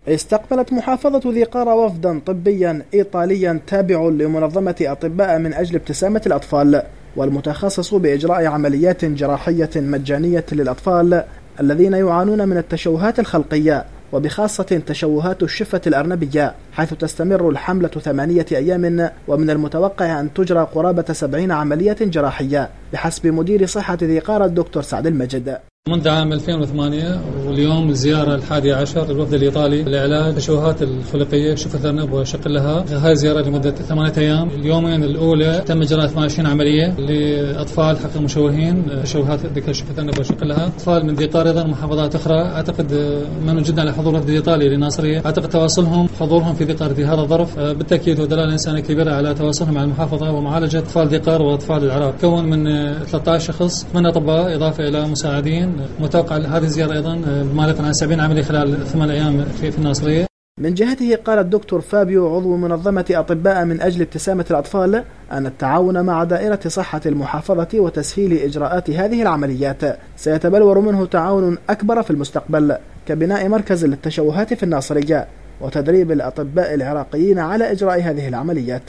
استقبلت محافظة ذي قارة وفدا طبيا إيطاليا تابع لمنظمة أطباء من أجل ابتسامة الأطفال، والمتخصص بإجراء عمليات جراحية مجانية للأطفال الذين يعانون من التشوهات الخلقية، وبخاصة تشوهات الشفة الأرنبية، حيث تستمر الحملة 8 أيام، ومن المتوقع أن تجرى قرابة 70 عملية جراحية بحسب مدير صحة ذي قارة الدكتور سعد المجد. منذ عام 2008 واليوم الزيارة 11 للوفد الإيطالي لعلاج التشوهات الخلقية شفة الأرنب وشقلها. هذه الزيارة لمدة 8 أيام. اليومين الأولى تم إجراء 28 عملية لأطفال حق مشوهين تشوهات شفة الأرنب وشقلها. أطفال من ذي قارة أيضا ومحافظات أخرى. أعتقد من جدا على حضور الوفد الإيطالي للناصرية. أعتقد تواصلهم حضورهم في ذي قارة في هذا الظرف بالتأكيد ودلالة إنسانية كبيرة على تواصلهم مع المحافظة ومعالجة أطفال ذي قارة وأطفال العراق. كون من 13 شخص 8 أطباء إضافة إلى مساعدين. متوقع هذه الزيارة أيضا بمالك عن 70 عملية خلال 8 أيام في الناصرية. من جهته قال الدكتور فابيو عضو منظمة أطباء من أجل ابتسامة الأطفال أن التعاون مع دائرة صحة المحافظة وتسهيل إجراءات هذه العمليات سيتبلور منه تعاون أكبر في المستقبل، كبناء مركز للتشوهات في الناصرية وتدريب الأطباء العراقيين على إجراء هذه العمليات.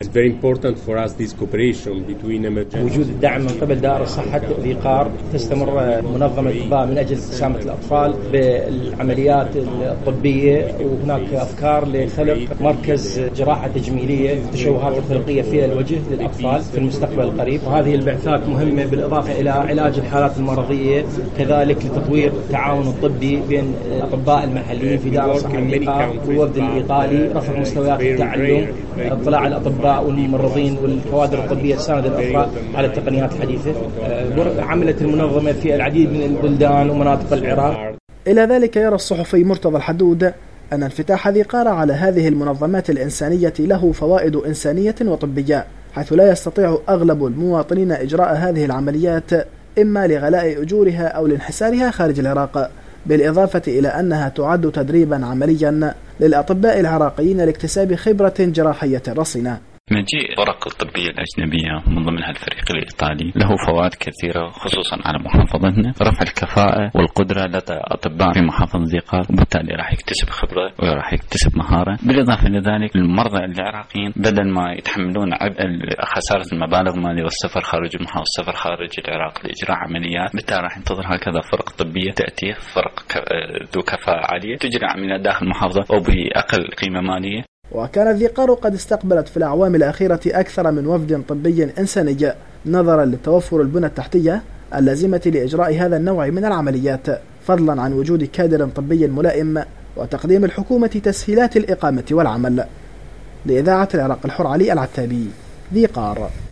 وجود الدعم من قبل دائرة صحة ذي قار. تستمر منظمة أطباء من أجل ابتسامة الأطفال بالعمليات الطبية، وهناك أفكار لخلق مركز جراحة تجميلية للتشوهات الخلقية في الوجه للأطفال في المستقبل القريب. وهذه البعثات مهمة بالإضافة إلى علاج الحالات المرضية، كذلك لتطوير التعاون الطبي بين الأطباء المحليين في دائرة صحة ذي قار والوفد الإيطالي، رفع مستويات التعلم، اطلاع الأطباء والممرضين والكوادر الطبية تساند الأطباء على التقنيات الحديثة. عملت المنظمة في العديد من البلدان ومناطق العراق. إلى ذلك يرى الصحفي مرتضى الحدود أن انفتاح ذي قارة على هذه المنظمات الإنسانية له فوائد إنسانية وطبية، حيث لا يستطيع أغلب المواطنين إجراء هذه العمليات إما لغلاء أجورها أو لانحسارها خارج العراق، بالإضافة إلى أنها تعد تدريبا عمليا للأطباء العراقيين لاكتساب خبرة جراحية رصينة. مجيء الفرق الطبية الأجنبية من ضمنها الفريق الإيطالي له فوائد كثيرة خصوصا على محافظتنا، رفع الكفاءة والقدرة لدى أطباء في محافظة ذي قار، وبالتالي راح يكتسب خبرة وراح يكتسب مهارة. بالإضافة لذلك المرضى العراقيين بدل ما يتحملون عبء خسارة المبالغ المالية والسفر خارج المحافظة والسفر خارج العراق لإجراء عمليات، بالتالي راح ينتظر هكذا فرق طبية تأتي فرق ذو كفاءة عالية تجري عمليات داخل المحافظة وبأقل قيمة مالية. وكانت ذي قار قد استقبلت في الأعوام الأخيرة أكثر من وفد طبي إنساني نظرا لتوفر البنى التحتية اللازمة لإجراء هذا النوع من العمليات، فضلا عن وجود كادر طبي ملائم وتقديم الحكومة تسهيلات الإقامة والعمل. لإذاعة العراق الحر علي العتابي، ذي قار.